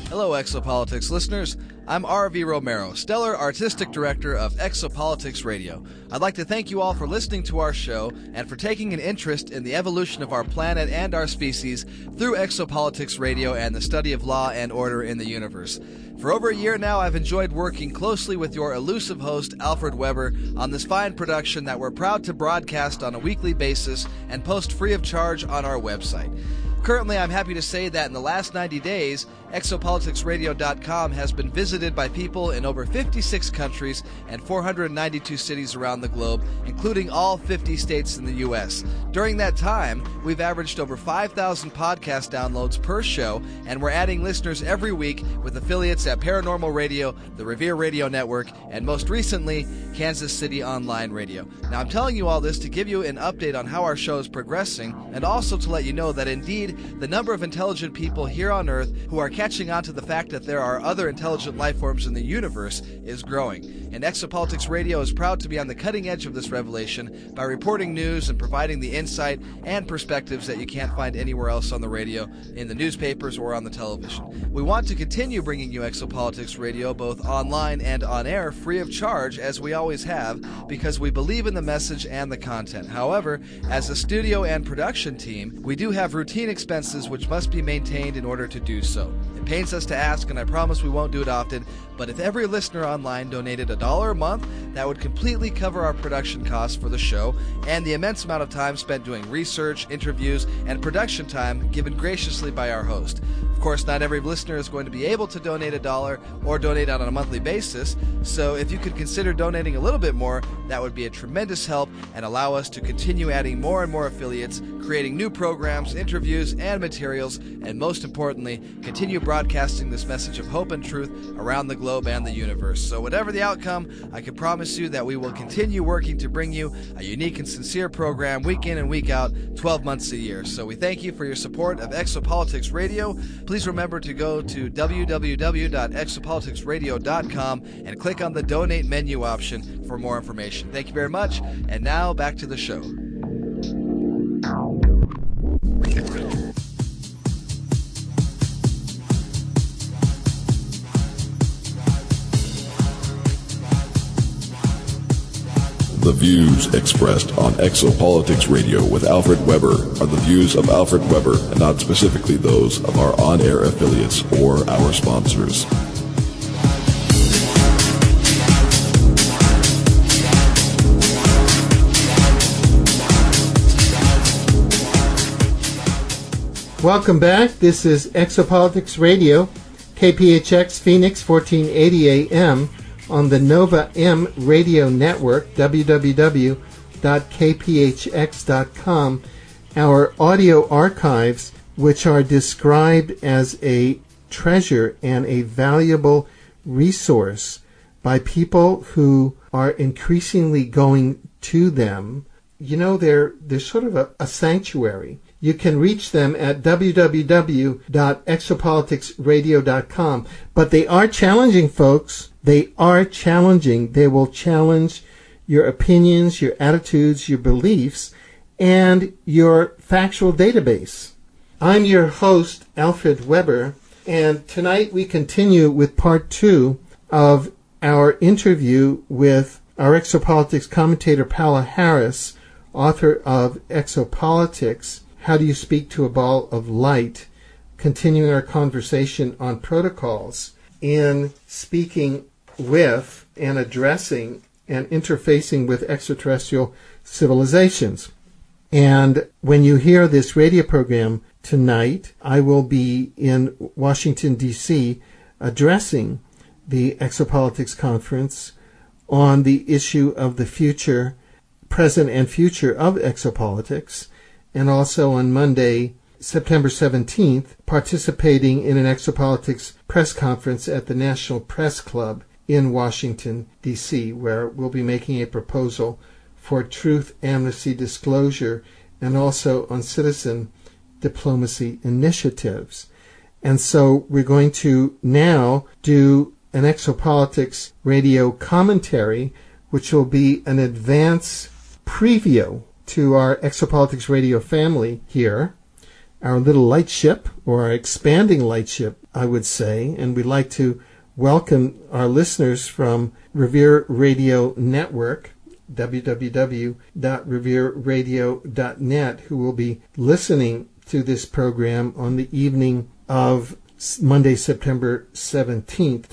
Hello, Exopolitics listeners. I'm R.V. Romero, Stellar Artistic Director of Exopolitics Radio. I'd like to thank you all for listening to our show and for taking an interest in the evolution of our planet and our species through Exopolitics Radio and the study of law and order in the universe. For over a year now, I've enjoyed working closely with your elusive host, Alfred Weber, on this fine production that we're proud to broadcast on a weekly basis and post free of charge on our website. Currently, I'm happy to say that in the last 90 days, ExopoliticsRadio.com has been visited by people in over 56 countries and 492 cities around the globe, including all 50 states in the U.S. During that time, we've averaged over 5,000 podcast downloads per show, and we're adding listeners every week with affiliates at Paranormal Radio, the Revere Radio Network, and most recently, Kansas City Online Radio. Now, I'm telling you all this to give you an update on how our show is progressing, and also to let you know that indeed, the number of intelligent people here on Earth who are catching on to the fact that there are other intelligent life forms in the universe is growing. And Exopolitics Radio is proud to be on the cutting edge of this revelation by reporting news and providing the insight and perspectives that you can't find anywhere else on the radio, in the newspapers, or on the television. We want to continue bringing you Exopolitics Radio both online and on air free of charge, as we always have, because we believe in the message and the content. However, as a studio and production team, we do have routine expenses which must be maintained in order to do so. It pains us to ask, and I promise we won't do it often, but if every listener online donated $1 a month, that would completely cover our production costs for the show and the immense amount of time spent doing research, interviews, and production time given graciously by our host. Of course, not every listener is going to be able to donate $1 or donate on a monthly basis, so if you could consider donating a little bit more, that would be a tremendous help and allow us to continue adding more and more affiliates, creating new programs, interviews, and materials, and most importantly, continue broadcasting this message of hope and truth around the globe and the universe. So whatever the outcome, I can promise you that we will continue working to bring you a unique and sincere program week in and week out, 12 months a year. So we thank you for your support of Exopolitics Radio. Please remember to go to www.exopoliticsradio.com and click on the donate menu option for more information. Thank you very much. And now back to the show. The views expressed on Exopolitics Radio with Alfred Weber are the views of Alfred Weber and not specifically those of our on-air affiliates or our sponsors. Welcome back. This is Exopolitics Radio, KPHX Phoenix 1480 AM on the Nova M Radio Network, www.kphx.com. Our audio archives, which are described as a treasure and a valuable resource by people who are increasingly going to them. You know, they're sort of a sanctuary. You can reach them at www.exopoliticsradio.com. But they are challenging, folks. They are challenging. They will challenge your opinions, your attitudes, your beliefs, and your factual database. I'm your host, Alfred Weber, and tonight we continue with part 2 of our interview with our exopolitics commentator, Paola Harris, author of Exopolitics, How Do You Speak to a Ball of Light, continuing our conversation on protocols in speaking with and addressing and interfacing with extraterrestrial civilizations. And when you hear this radio program tonight, I will be in Washington, D.C., addressing the Exopolitics Conference on the issue of the future, present and future of exopolitics, and also on Monday, September 17th, participating in an Exopolitics press conference at the National Press Club in Washington, D.C., where we'll be making a proposal for truth, amnesty, disclosure, and also on citizen diplomacy initiatives. And so we're going to now do an Exopolitics radio commentary, which will be an advance preview to our Exopolitics radio family here. our little lightship, or our expanding lightship, I would say, and we'd like to welcome our listeners from Revere Radio Network, www.revereradio.net, who will be listening to this program on the evening of Monday, September 17th,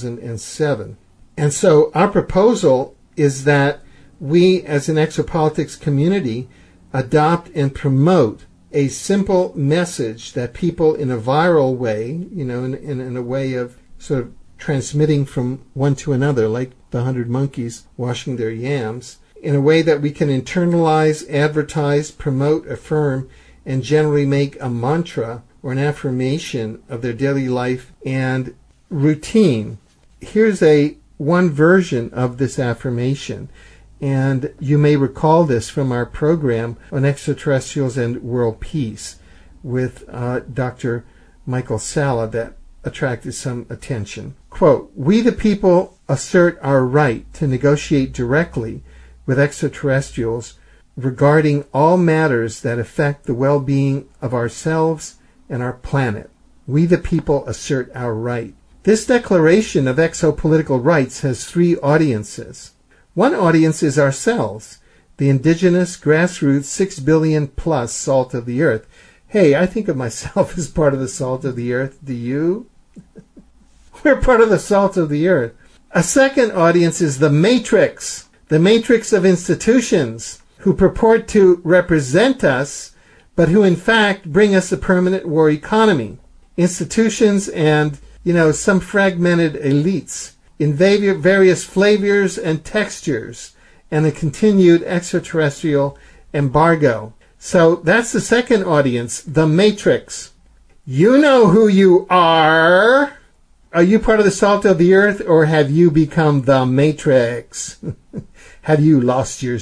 2007. And so our proposal is that we, as an exopolitics community, adopt and promote a simple message that people in a viral way, in a way of sort of transmitting from one to another, like the 100 monkeys washing their yams, in a way that we can internalize, advertise, promote, affirm, and generally make a mantra or an affirmation of their daily life and routine. Here's one version of this affirmation, and you may recall this from our program on extraterrestrials and world peace with Dr. Michael Salla that attracted some attention. Quote, "We the people assert our right to negotiate directly with extraterrestrials regarding all matters that affect the well-being of ourselves and our planet. We the people assert our right." This declaration of exopolitical rights has three audiences. One audience is ourselves, the indigenous, grassroots, 6 billion plus salt of the earth. Hey, I think of myself as part of the salt of the earth. Do you? We're part of the salt of the earth. A second audience is the matrix of institutions who purport to represent us, but who in fact bring us a permanent war economy. Institutions and, some fragmented elites in various flavors and textures, and a continued extraterrestrial embargo. So that's the second audience, the matrix. You know who you are. Are you part of the salt of the earth, or have you become the matrix? Have you lost your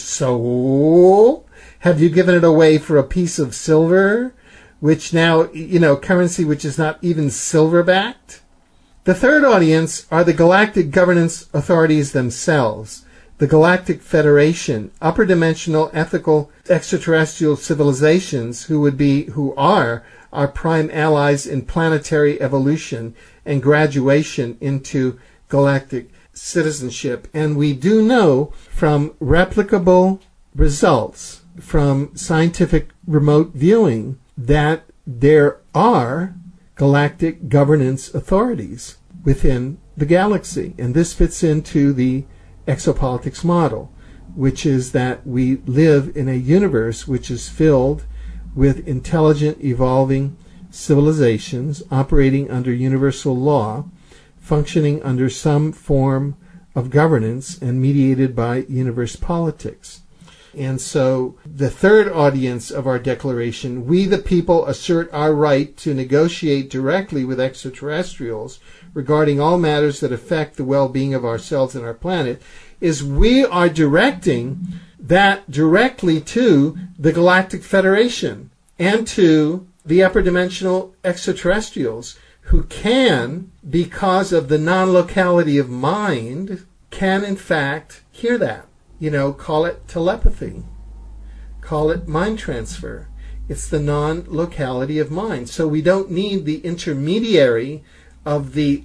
soul? Have you given it away for a piece of silver, which now, currency which is not even silver-backed? The third audience are the galactic governance authorities themselves, the Galactic Federation, upper dimensional ethical extraterrestrial civilizations who are our prime allies in planetary evolution and graduation into galactic citizenship. And we do know from replicable results from scientific remote viewing that there are galactic governance authorities within the galaxy. And this fits into the exopolitics model, which is that we live in a universe which is filled with intelligent, evolving civilizations operating under universal law, functioning under some form of governance and mediated by universe politics. And so the third audience of our declaration, we the people assert our right to negotiate directly with extraterrestrials regarding all matters that affect the well-being of ourselves and our planet, is we are directing that directly to the Galactic Federation and to the upper dimensional extraterrestrials who can, because of the non-locality of mind, can in fact hear that. Call it telepathy. Call it mind transfer. It's the non-locality of mind. So we don't need the intermediary of the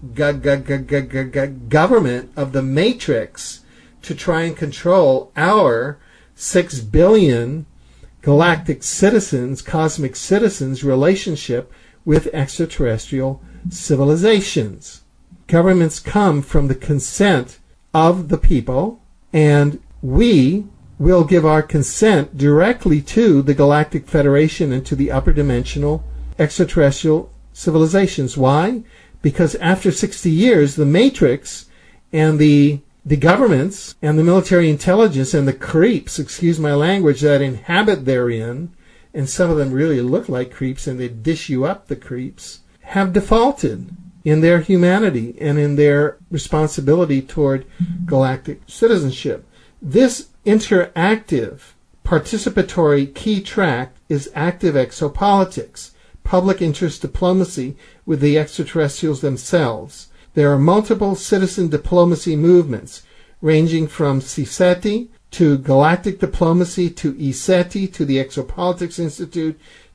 government of the matrix to try and control our 6 billion galactic citizens, cosmic citizens' relationship with extraterrestrial civilizations. Governments come from the consent of the people, and we will give our consent directly to the Galactic Federation and to the upper dimensional extraterrestrial civilizations. Why? Because after 60 years, the Matrix and the governments and the military intelligence and the creeps, excuse my language, that inhabit therein, and some of them really look like creeps and they dish you up, the creeps, have defaulted in their humanity and in their responsibility toward galactic citizenship. This interactive, participatory key track is active exopolitics, public interest diplomacy with the extraterrestrials themselves. There are multiple citizen diplomacy movements, ranging from CSETI to galactic diplomacy to ESETI to the Exopolitics Institute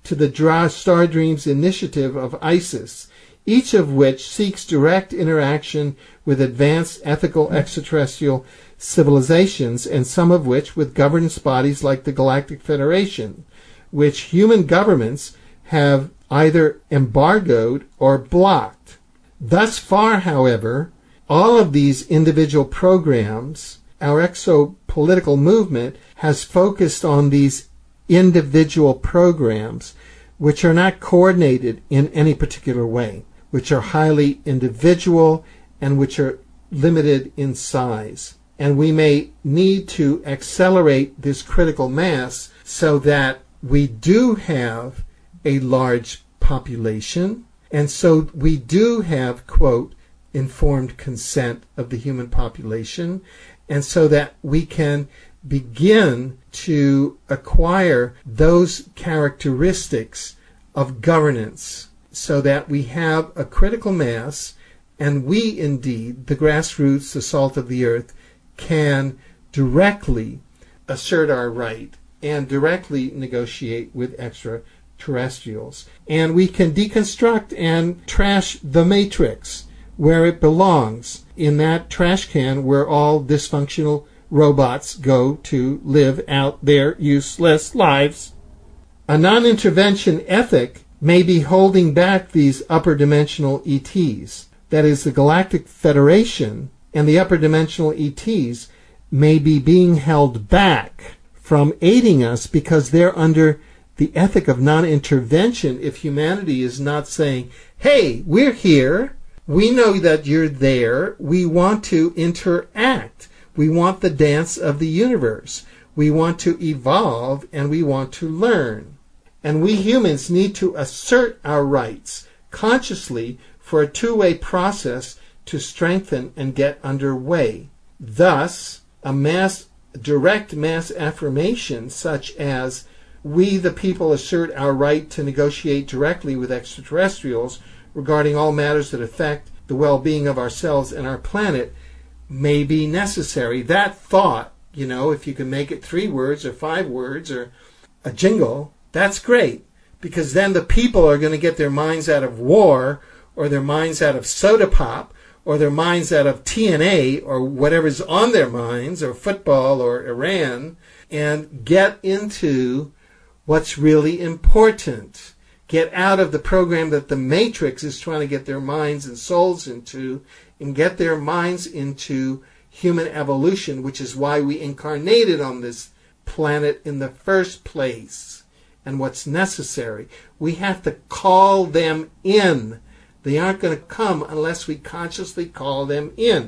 to the Star Dreams initiative of ISIS, each of which seeks direct interaction with advanced ethical extraterrestrial civilizations, and some of which with governance bodies like the Galactic Federation, which human governments have either embargoed or blocked. Thus far, however, all of these individual programs, our exopolitical movement has focused on these individual programs, which are not coordinated in any particular way, which are highly individual and which are limited in size. And we may need to accelerate this critical mass so that we do have a large population, and so we do have, quote, informed consent of the human population, and so that we can begin to acquire those characteristics of governance, so that we have a critical mass, and we indeed, the grassroots, the salt of the earth, can directly assert our right and directly negotiate with extraterrestrials. And we can deconstruct and trash the matrix where it belongs, in that trash can where all dysfunctional robots go to live out their useless lives. A non-intervention ethic may be holding back these upper dimensional ETs. That is, the Galactic Federation and the upper dimensional ETs may be being held back from aiding us because they're under the ethic of non-intervention if humanity is not saying, hey, we're here, we know that you're there, we want to interact, we want the dance of the universe, we want to evolve, and we want to learn. And we humans need to assert our rights consciously for a two-way process to strengthen and get underway. Thus, a direct mass affirmation such as, we the people assert our right to negotiate directly with extraterrestrials regarding all matters that affect the well-being of ourselves and our planet, may be necessary. That thought, if you can make it 3 words or 5 words or a jingle, that's great, because then the people are going to get their minds out of war, or their minds out of soda pop, or their minds out of TNA, or whatever's on their minds, or football, or Iran, and get into what's really important. Get out of the program that the Matrix is trying to get their minds and souls into, and get their minds into human evolution, which is why we incarnated on this planet in the first place. And what's necessary, we have to call them in. They aren't going to come unless we consciously call them in.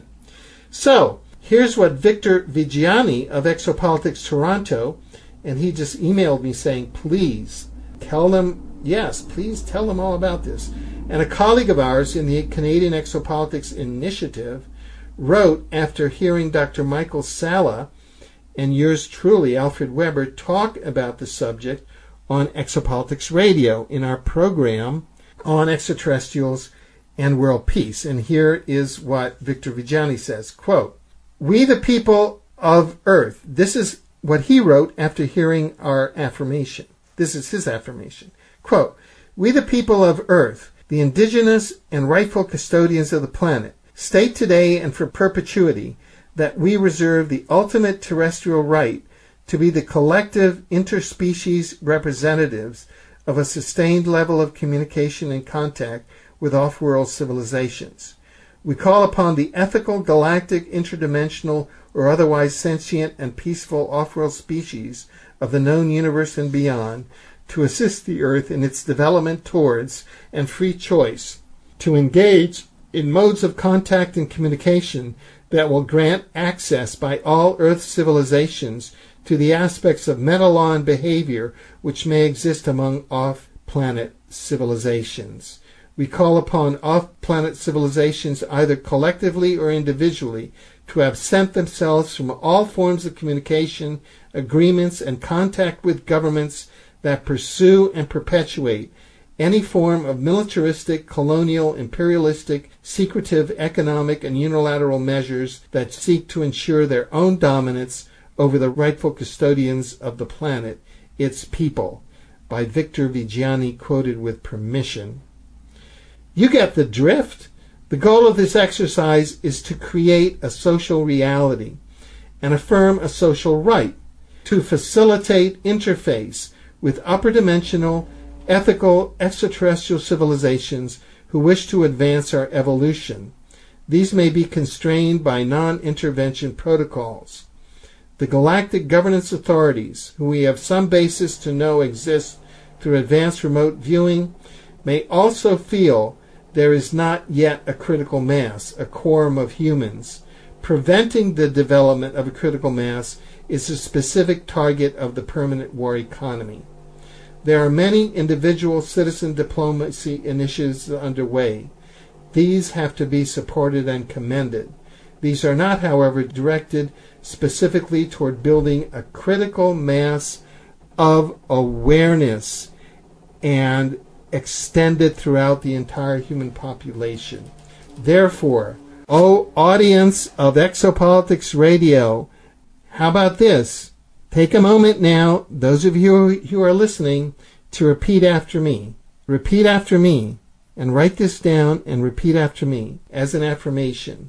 So, here's what Victor Vigiani of Exopolitics Toronto, and he just emailed me saying, please tell them, yes, please tell them all about this. And a colleague of ours in the Canadian Exopolitics Initiative wrote after hearing Dr. Michael Salla and yours truly, Alfred Weber, talk about the subject on Exopolitics Radio in our program on extraterrestrials and world peace. And here is what Victor Vigiani says, quote, we the people of Earth, this is what he wrote after hearing our affirmation. This is his affirmation. Quote, we the people of Earth, the indigenous and rightful custodians of the planet, state today and for perpetuity that we reserve the ultimate terrestrial right to be the collective interspecies representatives of a sustained level of communication and contact with off-world civilizations. We call upon the ethical, galactic, interdimensional, or otherwise sentient and peaceful off-world species of the known universe and beyond to assist the Earth in its development towards and free choice, to engage in modes of contact and communication that will grant access by all Earth civilizations to the aspects of mental law and behavior which may exist among off-planet civilizations. We call upon off-planet civilizations either collectively or individually to absent themselves from all forms of communication, agreements, and contact with governments that pursue and perpetuate any form of militaristic, colonial, imperialistic, secretive, economic, and unilateral measures that seek to ensure their own dominance over the rightful custodians of the planet, its people, by Victor Viggiani, quoted with permission. You get the drift. The goal of this exercise is to create a social reality and affirm a social right, to facilitate interface with upper dimensional, ethical, extraterrestrial civilizations who wish to advance our evolution. These may be constrained by non-intervention protocols. The galactic governance authorities, who we have some basis to know exist through advanced remote viewing, may also feel there is not yet a critical mass, a quorum of humans. Preventing the development of a critical mass is a specific target of the permanent war economy. There are many individual citizen diplomacy initiatives underway. These have to be supported and commended. These are not, however, directed specifically toward building a critical mass of awareness and extended throughout the entire human population. Therefore, audience of Exopolitics Radio, how about this? Take a moment now, those of you who are listening, to repeat after me. Repeat after me, and write this down and repeat after me as an affirmation.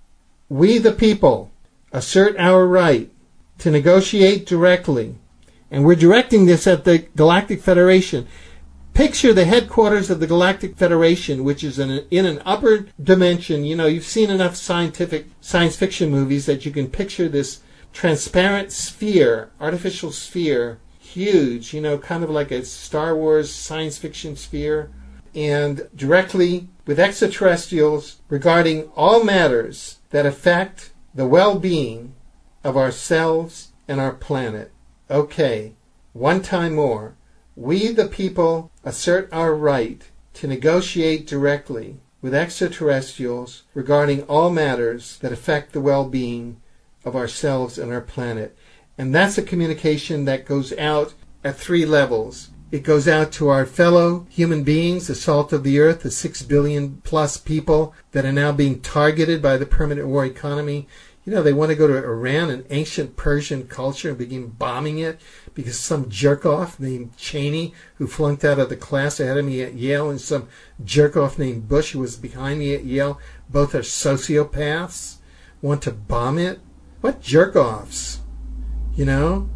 We the people assert our right to negotiate directly, and we're directing this at the Galactic Federation. Picture the headquarters of the Galactic Federation, which is in an upper dimension. You know, you've seen enough science fiction movies that you can picture this transparent sphere, artificial sphere, huge, kind of like a Star Wars science fiction sphere, and directly with extraterrestrials regarding all matters that affect the well-being of ourselves and our planet. Okay, one time more. We the people assert our right to negotiate directly with extraterrestrials regarding all matters that affect the well-being of ourselves and our planet. And that's a communication that goes out at 3 levels. It goes out to our fellow human beings, the salt of the earth, the 6 billion plus people that are now being targeted by the permanent war economy. They want to go to Iran, an ancient Persian culture, and begin bombing it because some jerk-off named Cheney, who flunked out of the class ahead of me at Yale, and some jerk-off named Bush, who was behind me at Yale, both are sociopaths, want to bomb it. What jerk-offs? Even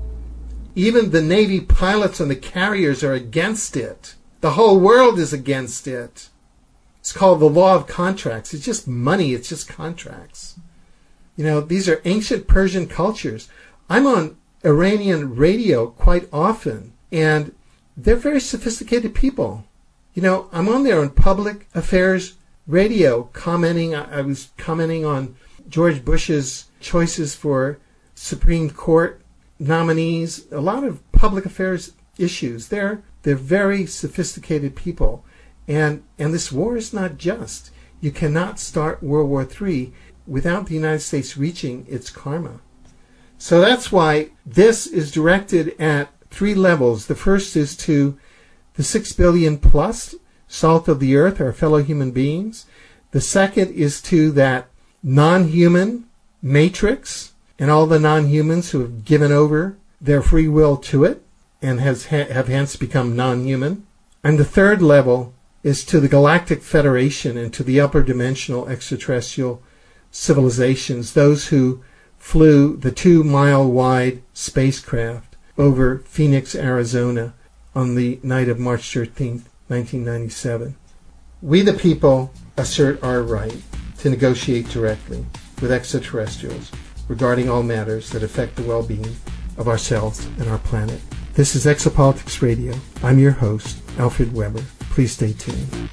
the Navy pilots on the carriers are against it. The whole world is against it. It's called the law of contracts. It's just money. It's just contracts. These are ancient Persian cultures. I'm on Iranian radio quite often, and they're very sophisticated people. I'm on there on public affairs radio commenting. I was commenting on George Bush's choices for Supreme Court nominees, a lot of public affairs issues. They're very sophisticated people. And this war is not just. You cannot start World War III without the United States reaching its karma. So that's why this is directed at 3 levels. The first is to the 6 billion plus salt of the earth, our fellow human beings. The second is to that non-human matrix and all the non-humans who have given over their free will to it and have hence become non-human. And the third level is to the Galactic Federation and to the upper dimensional extraterrestrial civilizations, those who flew the 2-mile-wide spacecraft over Phoenix, Arizona on the night of March 13th, 1997. We the people assert our right to negotiate directly with extraterrestrials regarding all matters that affect the well-being of ourselves and our planet. This is Exopolitics Radio. I'm your host, Alfred Weber. Please stay tuned.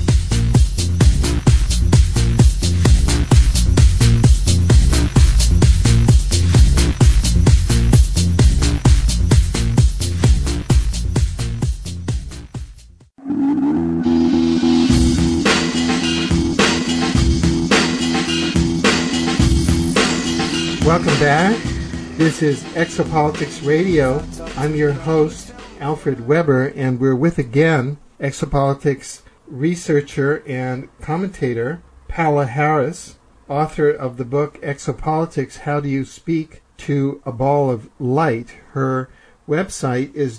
Welcome back. This is Exopolitics Radio. I'm your host, Alfred Weber, and we're with again Exopolitics researcher and commentator Paola Harris, author of the book Exopolitics, How Do You Speak to a Ball of Light? Her website is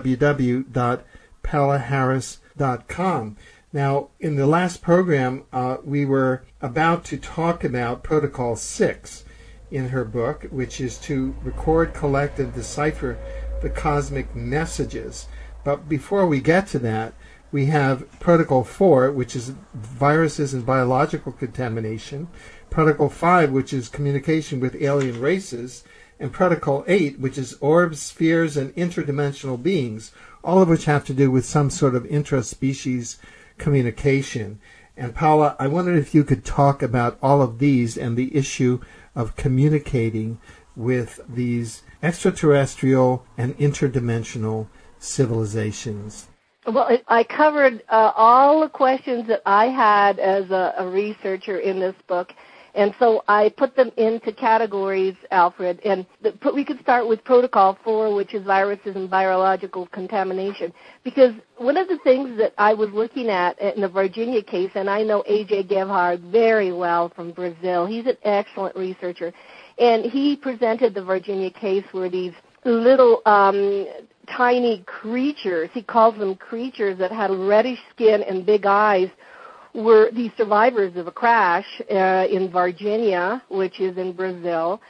www.PaulaHarris.com. Now, in the last program, we were about to talk about Protocol 6 in her book, which is to record, collect, and decipher the cosmic messages. But before we get to that, we have Protocol 4, which is viruses and biological contamination, Protocol 5, which is communication with alien races, and Protocol 8, which is orbs, spheres, and interdimensional beings, all of which have to do with some sort of intra-species communication. And Paula, I wondered if you could talk about all of these and the issue of communicating with these extraterrestrial and interdimensional civilizations. Well, I covered all the questions that I had as a researcher in this book, and so I put them into categories, Alfred. And we could start with Protocol 4, which is viruses and biological contamination, because one of the things that I was looking at in the Virginia case, and I know A.J. Gebhard very well from Brazil. He's an excellent researcher, and he presented the Virginia case where these little tiny creatures, he calls them creatures that had reddish skin and big eyes, were the survivors of a crash in Virginia, which is in Brazil.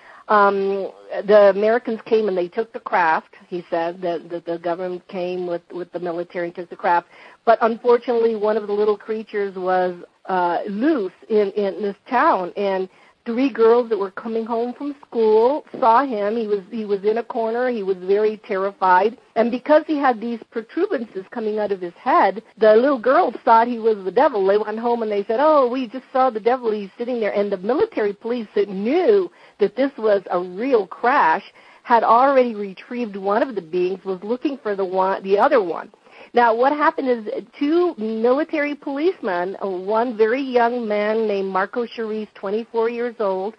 The Americans came and they took the craft, he said, that the government came with the military and took the craft. But unfortunately, one of the little creatures was loose in this town, and 3 girls that were coming home from school saw him. He was in a corner. He was very terrified. And because he had these protuberances coming out of his head, the little girls thought he was the devil. They went home and they said, "Oh, we just saw the devil. He's sitting there." And the military police that knew that this was a real crash had already retrieved one of the beings, was looking for the other one. Now, what happened is 2 military policemen, one very young man named Marco Charisse, 24 years old,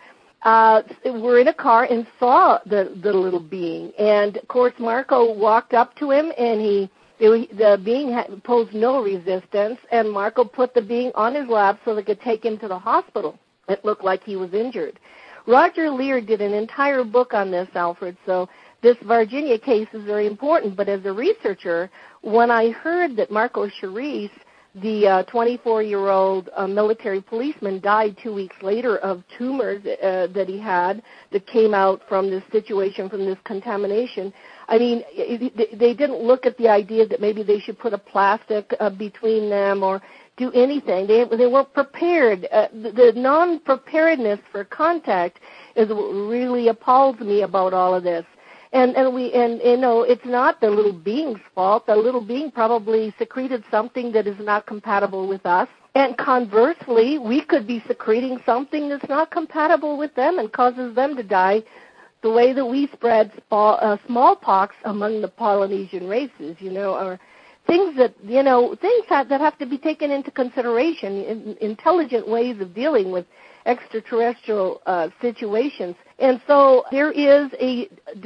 were in a car and saw the little being. And, of course, Marco walked up to him, and the being posed no resistance, and Marco put the being on his lap so they could take him to the hospital. It looked like he was injured. Roger Lear did an entire book on this, Alfred, so this Virginia case is very important. But as a researcher, when I heard that Marco Charisse, the 24-year-old military policeman, died 2 weeks later of tumors that he had that came out from this situation, from this contamination, I mean, they didn't look at the idea that maybe they should put a plastic between them or do anything. They weren't prepared. The non-preparedness for contact is what really appalls me about all of this. And you know, it's not the little being's fault. The little being probably secreted something that is not compatible with us. And conversely, we could be secreting something that's not compatible with them and causes them to die the way that we spread smallpox among the Polynesian races, you know, or things that, you know, that have to be taken into consideration, intelligent ways of dealing with extraterrestrial situations. And so there is a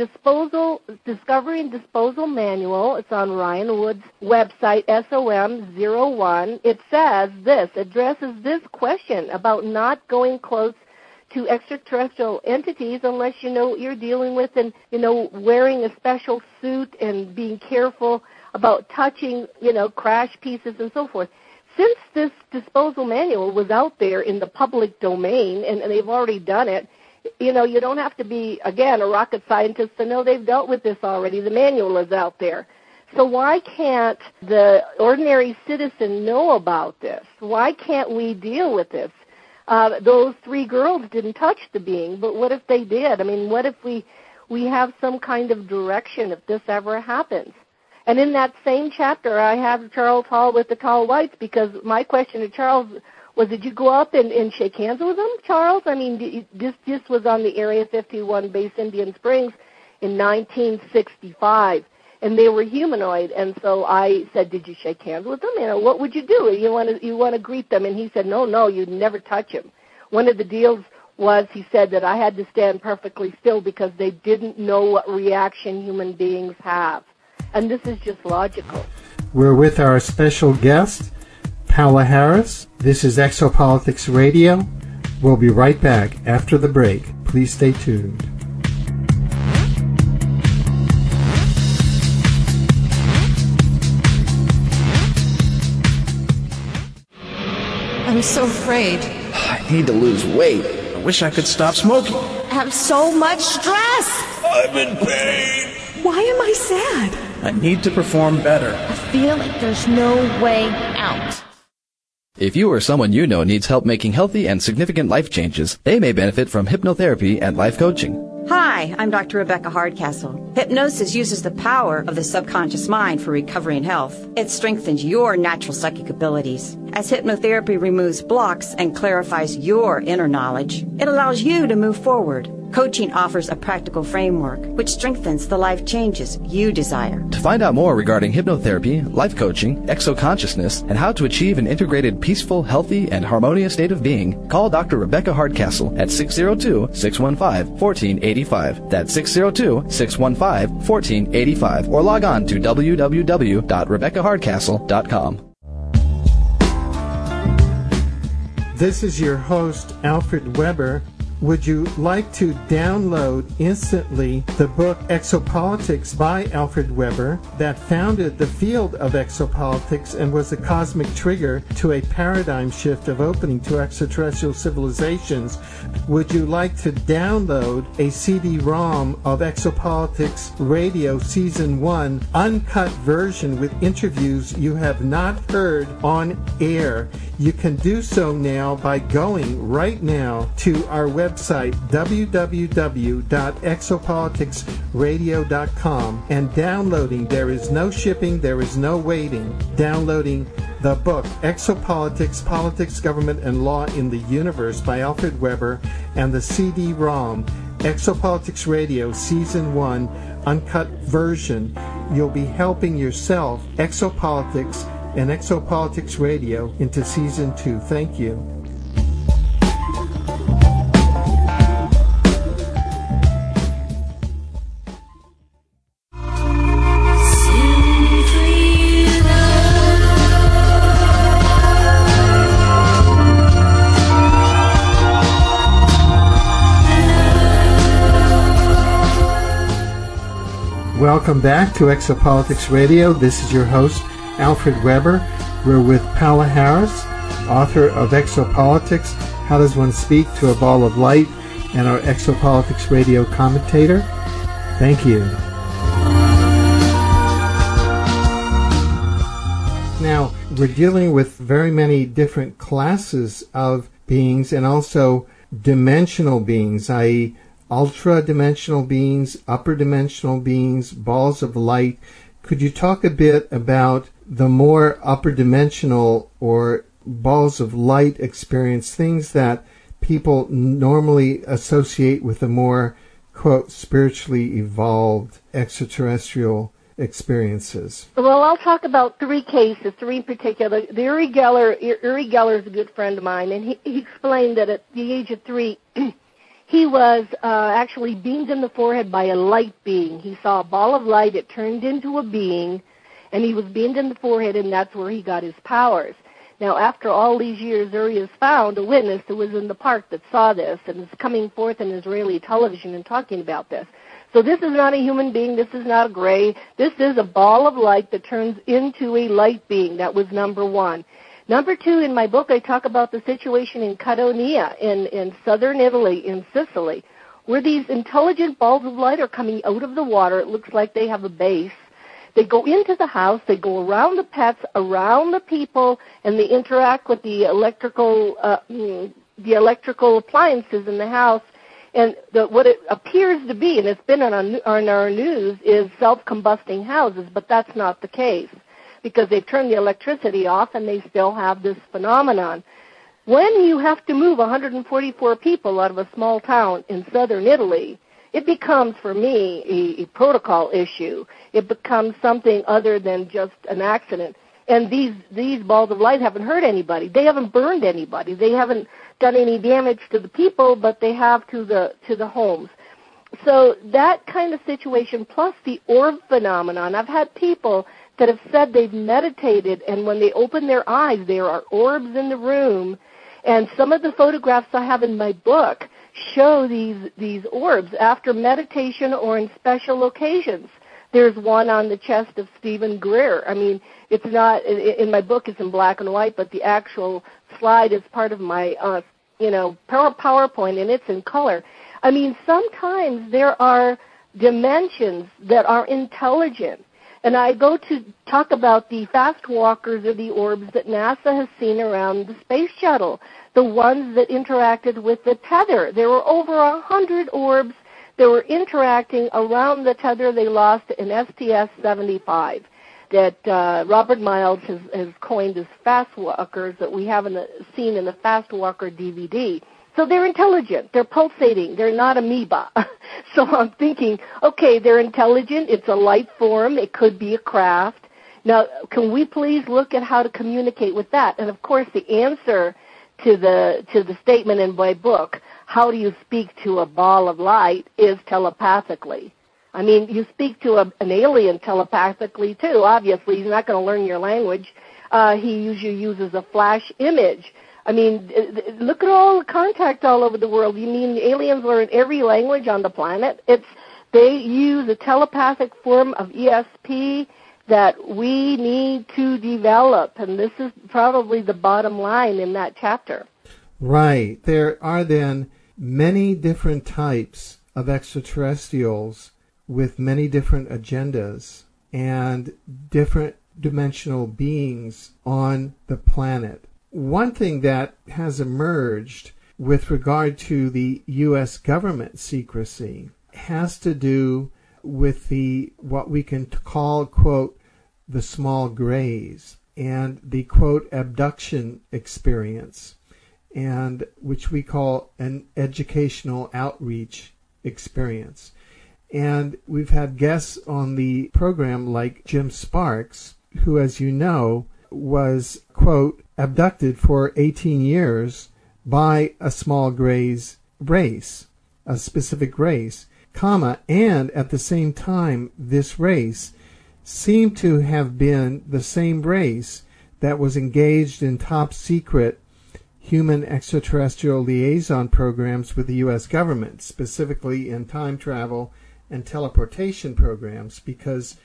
discovery and disposal manual. It's on Ryan Wood's website, SOM01. It says this, addresses this question about not going close to extraterrestrial entities unless you know what you're dealing with, and, you know, wearing a special suit and being careful about touching, you know, crash pieces and so forth. Since this disposal manual was out there in the public domain, and they've already done it, you know, you don't have to be, again, a rocket scientist to know they've dealt with this already. The manual is out there. So why can't the ordinary citizen know about this? Why can't we deal with this? Those 3 girls didn't touch the being, but what if they did? I mean, what if we have some kind of direction if this ever happens? And in that same chapter, I have Charles Hall with the Tall Whites, because my question to Charles was, did you go up and shake hands with them, Charles? I mean, this was on the Area 51 base, Indian Springs, in 1965, and they were humanoid. And so I said, did you shake hands with them? You know, what would you do? You want to greet them? And he said, no, you'd never touch him. One of the deals was, he said, that I had to stand perfectly still because they didn't know what reaction human beings have. And this is just logical. We're with our special guest, Paula Harris. This is Exopolitics Radio. We'll be right back after the break. Please stay tuned. I'm so afraid. I need to lose weight. I wish I could stop smoking. I have so much stress. I'm in pain. Why am I sad? I need to perform better. I feel like there's no way out. If you or someone you know needs help making healthy and significant life changes, they may benefit from hypnotherapy and life coaching. Hi, I'm Dr. Rebecca Hardcastle. Hypnosis uses the power of the subconscious mind for recovery and health. It strengthens your natural psychic abilities. As hypnotherapy removes blocks and clarifies your inner knowledge, it allows you to move forward. Coaching offers a practical framework which strengthens the life changes you desire. To find out more regarding hypnotherapy, life coaching, exoconsciousness, and how to achieve an integrated, peaceful, healthy, and harmonious state of being, call Dr. Rebecca Hardcastle at 602-615-1485. That's 602-615-1485. Or log on to www.RebeccaHardcastle.com. This is your host, Alfred Weber. Would you like to download instantly the book Exopolitics by Alfred Weber that founded the field of exopolitics and was a cosmic trigger to a paradigm shift of opening to extraterrestrial civilizations? Would you like to download a CD-ROM of Exopolitics Radio Season 1 uncut version with interviews you have not heard on air? You can do so now by going right now to our website, www.exopoliticsradio.com, and downloading. There is no shipping, there is no waiting. Downloading the book Exopolitics, Politics, Government, and Law in the Universe by Alfred Weber, and the CD-ROM Exopolitics Radio Season 1 uncut version. You'll be helping yourself, Exopolitics, and Exopolitics Radio into Season 2. Thank you. Welcome back to Exopolitics Radio. This is your host, Alfred Weber. We're with Paola Harris, author of Exopolitics, How Does One Speak to a Ball of Light, and our Exopolitics Radio commentator. Thank you. Now, we're dealing with very many different classes of beings and also dimensional beings, i.e., ultra-dimensional beings, upper-dimensional beings, balls of light. Could you talk a bit about the more upper-dimensional or balls of light experience, things that people normally associate with the more, quote, spiritually evolved extraterrestrial experiences? Well, I'll talk about three cases, three in particular. The Uri Geller is a good friend of mine, and he explained that at the age of 3, he was actually beamed in the forehead by a light being. He saw a ball of light, it turned into a being, and he was beamed in the forehead, and that's where he got his powers. Now, after all these years, Uri has found a witness who was in the park that saw this and is coming forth in Israeli television and talking about this. So this is not a human being. This is not a gray. This is a ball of light that turns into a light being. That was number 1. Number 2, in my book, I talk about the situation in Cadonia in southern Italy, in Sicily, where these intelligent balls of light are coming out of the water. It looks like they have a base. They go into the house, they go around the pets, around the people, and they interact with the electrical appliances in the house. And what it appears to be, and it's been on our news, is self-combusting houses, but that's not the case, because they've turned the electricity off and they still have this phenomenon. When you have to move 144 people out of a small town in southern Italy, it becomes, for me, a protocol issue. It becomes something other than just an accident. And these balls of light haven't hurt anybody. They haven't burned anybody. They haven't done any damage to the people, but they have to the homes. So that kind of situation, plus the orb phenomenon. I've had people that have said they've meditated, and when they open their eyes, there are orbs in the room. And some of the photographs I have in my book show these orbs after meditation or in special occasions. There's one on the chest of Stephen Greer. I mean, it's not, in my book it's in black and white, but the actual slide is part of my, PowerPoint, and it's in color. I mean, sometimes there are dimensions that are intelligent. And I go to talk about the fast walkers, or the orbs that NASA has seen around the space shuttle, the ones that interacted with the tether. There were over 100 orbs that were interacting around the tether. They lost an STS-75 that Robert Miles has coined as fast walkers that we haven't seen in the Fast Walker DVD. So they're intelligent. They're pulsating. They're not amoeba. So I'm thinking, okay, they're intelligent. It's a life form. It could be a craft. Now, can we please look at how to communicate with that? And, of course, the answer to the statement in my book, how do you speak to a ball of light, is telepathically. I mean, you speak to an alien telepathically, too. Obviously, he's not going to learn your language. He usually uses a flash image. I mean, look at all the contact all over the world. You mean aliens learn every language on the planet? They use a telepathic form of ESP that we need to develop, and this is probably the bottom line in that chapter. Right. There are then many different types of extraterrestrials with many different agendas and different dimensional beings on the planet. One thing that has emerged with regard to the U.S. government secrecy has to do with what we can call, quote, the small grays and the, quote, abduction experience, and which we call an educational outreach experience. And we've had guests on the program like Jim Sparks, who, as you know, was, quote, abducted for 18 years by a small grays race, a specific race, and at the same time, this race seemed to have been the same race that was engaged in top secret human extraterrestrial liaison programs with the U.S. government, specifically in time travel and teleportation programs, because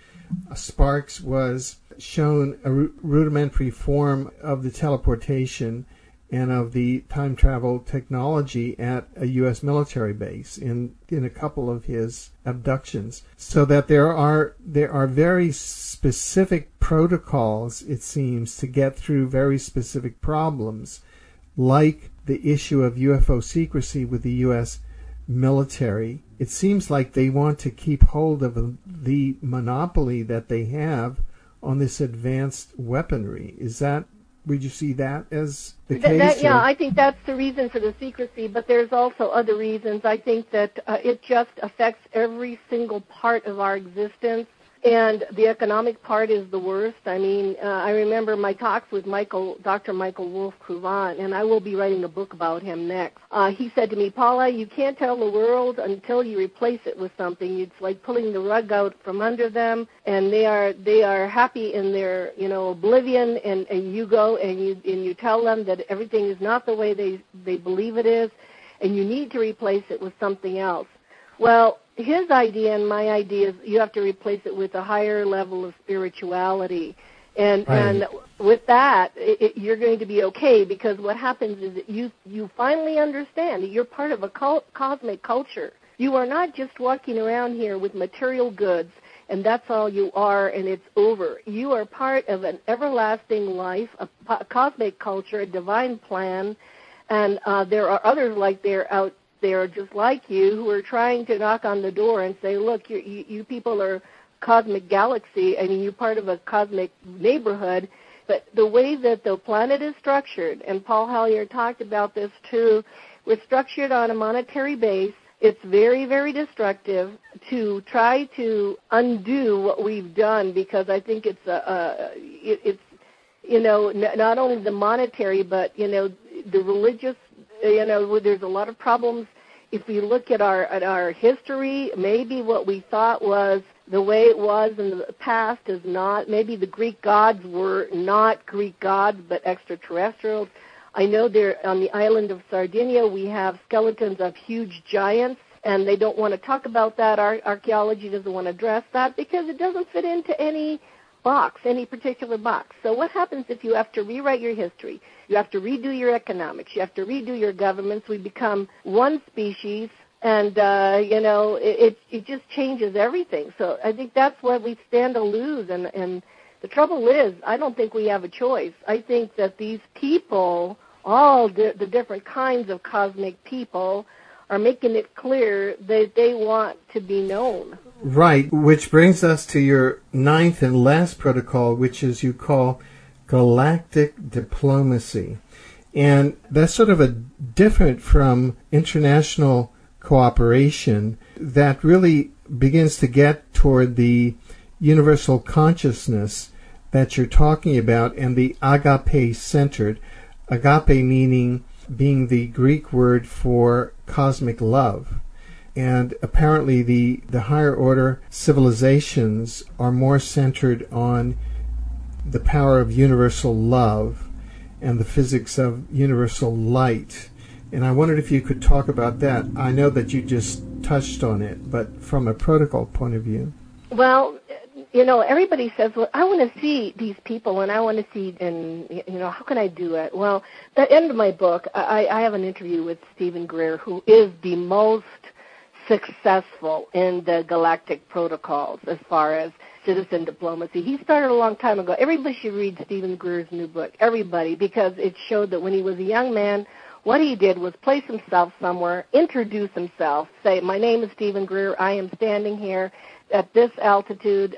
Sparks was shown a rudimentary form of the teleportation and of the time travel technology at a U.S. military base in a couple of his abductions. So that there are very specific protocols, it seems, to get through very specific problems, like the issue of UFO secrecy with the U.S. military. It seems like they want to keep hold of the monopoly that they have on this advanced weaponry. Would you see that as the case? Yeah, I think that's the reason for the secrecy, but there's also other reasons. I think that it just affects every single part of our existence, and the economic part is the worst. I mean, I remember my talks with Dr. Michael Wolff-Crouvan, and I will be writing a book about him next. He said to me, Paula, you can't tell the world until you replace it with something. It's like pulling the rug out from under them, and they are happy in their oblivion, and you go and you tell them that everything is not the way they believe it is, and you need to replace it with something else. Well, his idea and my idea is you have to replace it with a higher level of spirituality. And with that, you're going to be okay, because what happens is that you finally understand that you're part of a cosmic culture. You are not just walking around here with material goods, and that's all you are, and it's over. You are part of an everlasting life, a cosmic culture, a divine plan, and there are others like they're out there just like you who are trying to knock on the door and say, look, you people are cosmic galaxy. I mean, you're part of a cosmic neighborhood. But the way that the planet is structured, and Paul Hellyer talked about this too, we're structured on a monetary base. It's very, very destructive to try to undo what we've done, because I think it's not only the monetary, but the religious. There's a lot of problems. If we look at our history, maybe what we thought was the way it was in the past is not. Maybe the Greek gods were not Greek gods, but extraterrestrials. I know there on the island of Sardinia we have skeletons of huge giants and they don't want to talk about that. Archaeology doesn't want to address that because it doesn't fit into any box, any particular box. So what happens if you have to rewrite your history? You have to redo your economics. You have to redo your governments. We become one species, and, it just changes everything. So I think that's what we stand to lose, and the trouble is, I don't think we have a choice. I think that these people, all the different kinds of cosmic people, are making it clear that they want to be known. Right, which brings us to your ninth and last protocol, which is you call galactic diplomacy. And that's sort of a different from international cooperation that really begins to get toward the universal consciousness that you're talking about, and the agape-centered. Agape meaning being the Greek word for cosmic love. And apparently the higher order civilizations are more centered on the power of universal love and the physics of universal light. And I wondered if you could talk about that. I know that you just touched on it, but from a protocol point of view. Well, everybody says, well, I want to see these people, and I want to see, and, how can I do it? Well, at the end of my book, I have an interview with Stephen Greer, who is the most successful in the galactic protocols as far as citizen diplomacy. He started a long time ago. Everybody should read Stephen Greer's new book, everybody, because it showed that when he was a young man, what he did was place himself somewhere, introduce himself, say, my name is Stephen Greer, I am standing here at this altitude,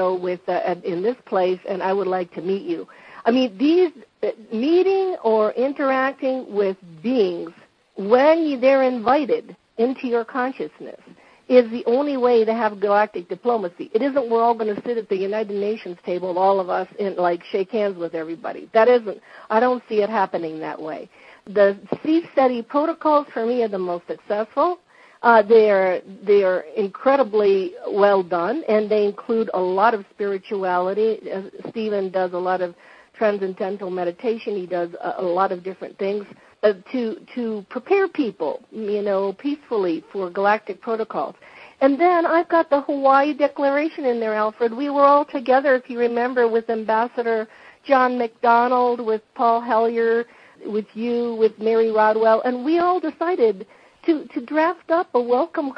in this place, and I would like to meet you. I mean, these meeting or interacting with beings when they're invited into your consciousness is the only way to have galactic diplomacy. It isn't we're all going to sit at the United Nations table, all of us, and shake hands with everybody. That isn't. I don't see it happening that way. The CSETI protocols for me are the most successful. They are incredibly well done, and they include a lot of spirituality. Stephen does a lot of transcendental meditation. He does a lot of different things to prepare people, peacefully for galactic protocols. And then I've got the Hawaii Declaration in there, Alfred. We were all together, if you remember, with Ambassador John McDonald, with Paul Hellyer, with you, with Mary Rodwell, and we all decided to draft up a welcome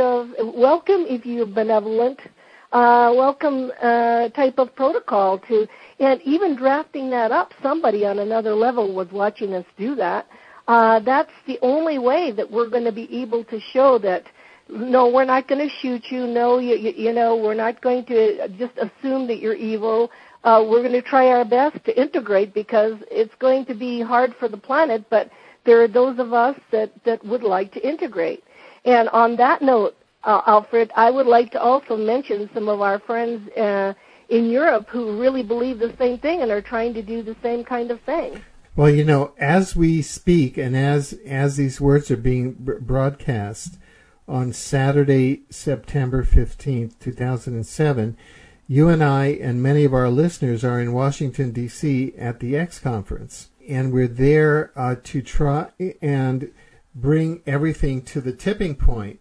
if you're benevolent, welcome type of protocol and even drafting that up, somebody on another level was watching us do that. That's the only way that we're going to be able to show that, no, we're not going to shoot you, no, we're not going to just assume that you're evil. We're going to try our best to integrate because it's going to be hard for the planet, but there are those of us that would like to integrate. And on that note, Alfred, I would like to also mention some of our friends in Europe who really believe the same thing and are trying to do the same kind of thing. Well, as we speak and as these words are being broadcast on Saturday, September 15th, 2007, you and I and many of our listeners are in Washington, D.C. at the X Conference. And we're there to try and bring everything to the tipping point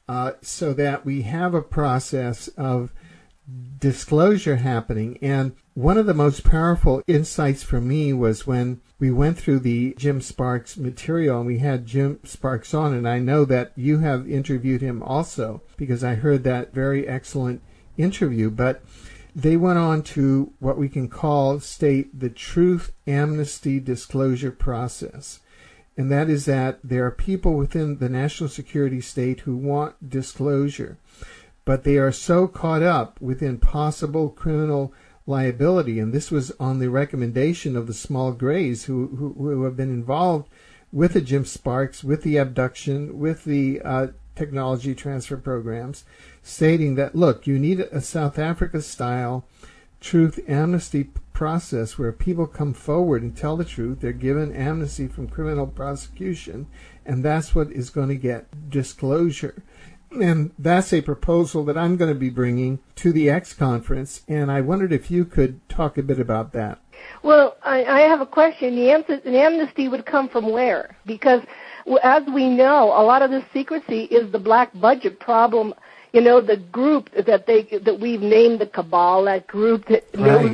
so that we have a process of disclosure happening. And one of the most powerful insights for me was when we went through the Jim Sparks material and we had Jim Sparks on, and I know that you have interviewed him also because I heard that very excellent interview. But they went on to what we can state the truth amnesty disclosure process. And that is that there are people within the national security state who want disclosure, but they are so caught up within possible criminal liability. And this was on the recommendation of the Small Grays who have been involved with the Jim Sparks, with the abduction, with the technology transfer programs, stating that, look, you need a South Africa-style truth amnesty process where people come forward and tell the truth. They're given amnesty from criminal prosecution, and that's what is going to get disclosure. And that's a proposal that I'm going to be bringing to the X Conference, and I wondered if you could talk a bit about that. Well, I have a question. The amnesty would come from where? Because as we know, a lot of this secrecy is the black budget problem. You know, the group that we've named the cabal, that group that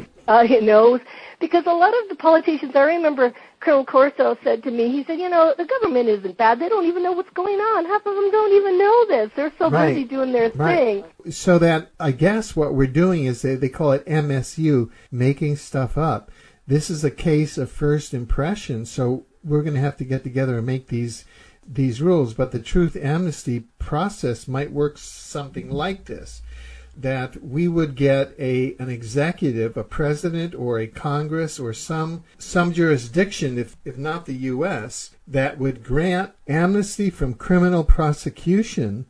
knows, because a lot of the politicians, I remember Colonel Corso said to me, he said, you know, the government isn't bad. They don't even know what's going on. Half of them don't even know this. They're so busy doing their thing. So that, I guess what we're doing is they call it MSU, making stuff up. This is a case of first impression, so we're going to have to get together and make these rules. But the truth amnesty process might work something like this, that we would get an executive, a president or a Congress or some jurisdiction, if not the U.S., that would grant amnesty from criminal prosecution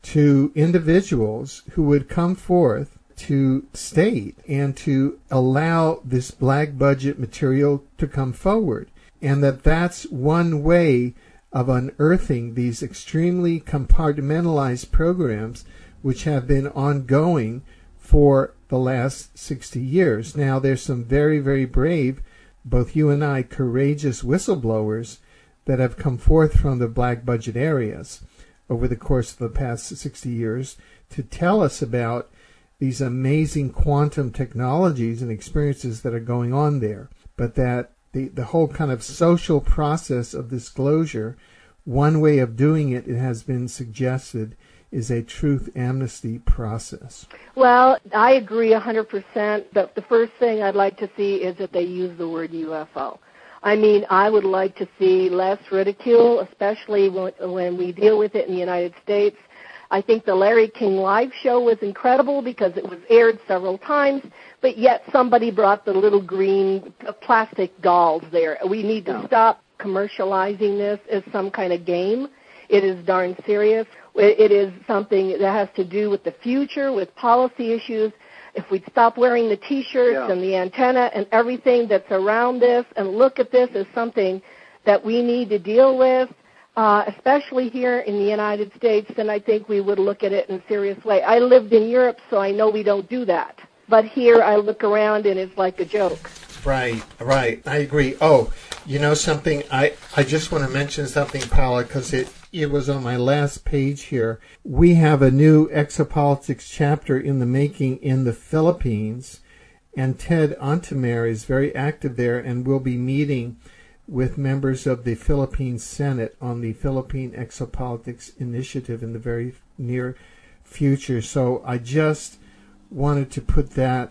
to individuals who would come forth to state and to allow this black budget material to come forward. And that's one way of unearthing these extremely compartmentalized programs which have been ongoing for the last 60 years. Now, there's some very, very brave, both you and I, courageous whistleblowers that have come forth from the black budget areas over the course of the past 60 years to tell us about these amazing quantum technologies and experiences that are going on there. But that the whole kind of social process of disclosure, one way of doing it has been suggested, is a truth amnesty process. Well, I agree 100%, but the first thing I'd like to see is that they use the word UFO. I mean, I would like to see less ridicule, especially when we deal with it in the United States. I think the Larry King Live show was incredible because it was aired several times, but yet somebody brought the little green plastic dolls there. We need to stop commercializing this as some kind of game. It is darn serious. It is something that has to do with the future, with policy issues. If we'd stop wearing the T-shirts and the antenna and everything that's around this and look at this as something that we need to deal with, especially here in the United States, then I think we would look at it in a serious way. I lived in Europe, so I know we don't do that. But here I look around and it's like a joke. Right. I agree. Oh, you know something? I just want to mention something, Paula, because it was on my last page here. We have a new Exopolitics chapter in the making in the Philippines, and Ted Ontimer is very active there and will be meeting with members of the Philippine Senate on the Philippine Exopolitics Initiative in the very near future. So I just wanted to put that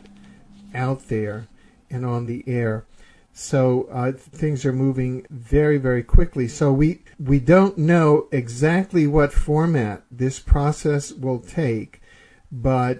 out there and on the air. So things are moving very, very quickly. So we don't know exactly what format this process will take, but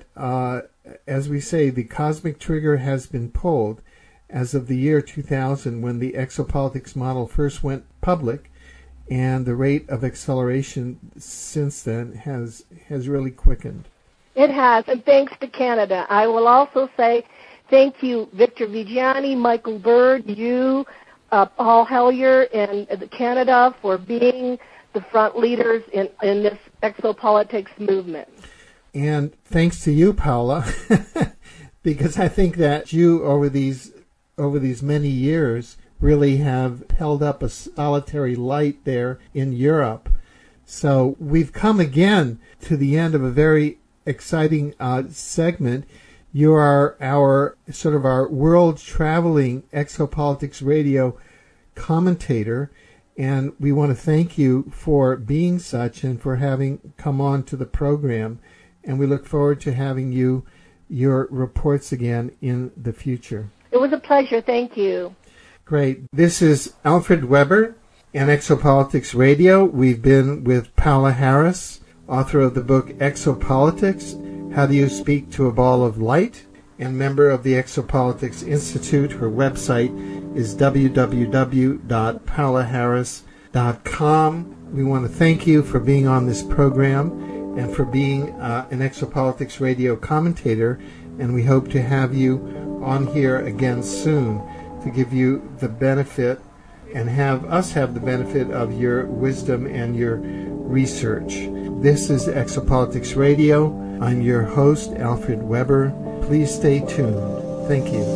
as we say, the cosmic trigger has been pulled as of the year 2000 when the exopolitics model first went public, and the rate of acceleration since then has really quickened. It has, and thanks to Canada. I will also say thank you, Victor Vigiani, Michael Bird, you, Paul Hellyer, and Canada for being the front leaders in this exopolitics movement. And thanks to you, Paula, because I think that you, over these many years, really have held up a solitary light there in Europe. So we've come again to the end of a very exciting segment. You are our world traveling Exopolitics Radio commentator, and we want to thank you for being such and for having come on to the program. And we look forward to having your reports again in the future. It was a pleasure. Thank you. Great. This is Alfred Weber and Exopolitics Radio. We've been with Paula Harris, author of the book Exopolitics, How Do You Speak to a Ball of Light, and member of the Exopolitics Institute. Her website is www.paulaharris.com. We want to thank you for being on this program and for being an Exopolitics Radio commentator, and we hope to have you on here again soon to give you the benefit and have us have the benefit of your wisdom and your research. This is Exopolitics Radio. I'm your host, Alfred Weber. Please stay tuned. Thank you.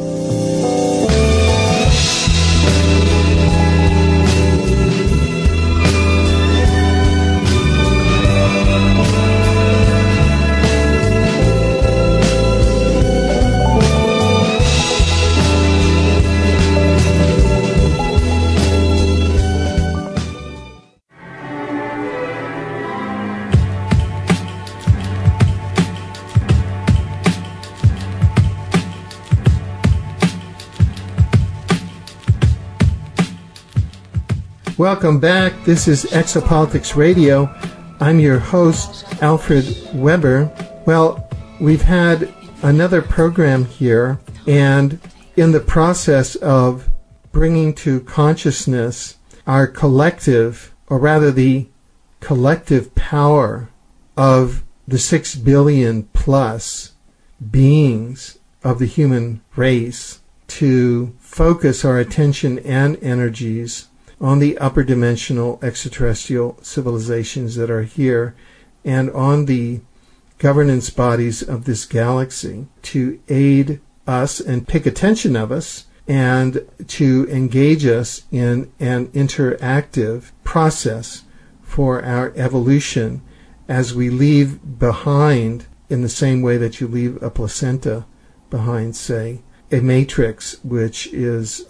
Welcome back. This is Exopolitics Radio. I'm your host, Alfred Weber. Well, we've had another program here, and in the process of bringing to consciousness our collective, or rather the collective power of the 6 billion plus beings of the human race, to focus our attention and energies on the upper dimensional extraterrestrial civilizations that are here and on the governance bodies of this galaxy, to aid us and pick attention of us and to engage us in an interactive process for our evolution as we leave behind, in the same way that you leave a placenta behind, say, a matrix which is,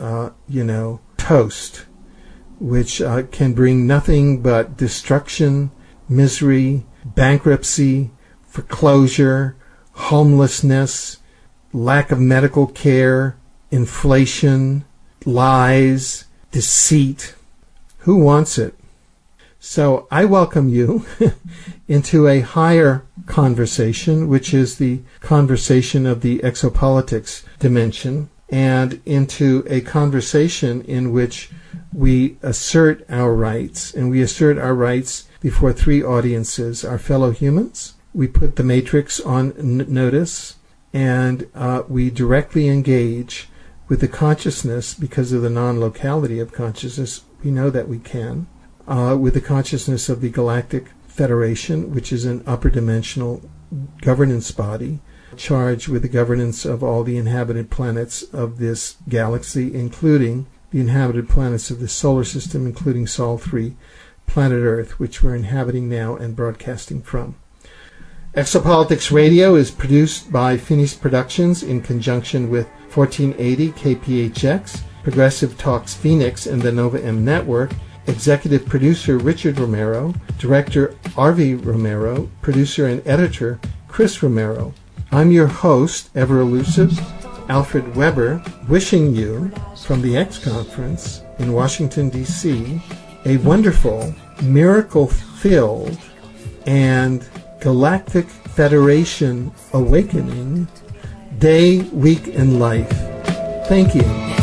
toast, which can bring nothing but destruction, misery, bankruptcy, foreclosure, homelessness, lack of medical care, inflation, lies, deceit. Who wants it? So I welcome you into a higher conversation, which is the conversation of the exopolitics dimension, and into a conversation in which we assert our rights, and we assert our rights before 3 audiences: our fellow humans. We put the Matrix on notice, and we directly engage with the consciousness, because of the non-locality of consciousness. We know that we can. With the consciousness of the Galactic Federation, which is an upper dimensional governance body charged with the governance of all the inhabited planets of this galaxy, including the inhabited planets of the solar system, including Sol 3, planet Earth, which we're inhabiting now and broadcasting from. Exopolitics Radio is produced by Phoenix Productions in conjunction with 1480 KPHX, Progressive Talks Phoenix, and the Nova M Network. Executive producer Richard Romero, director R.V. Romero, producer and editor Chris Romero. I'm your host, ever elusive, Alfred Weber, wishing you from the X Conference in Washington, D.C., a wonderful, miracle-filled, and Galactic Federation awakening day, week, and life. Thank you.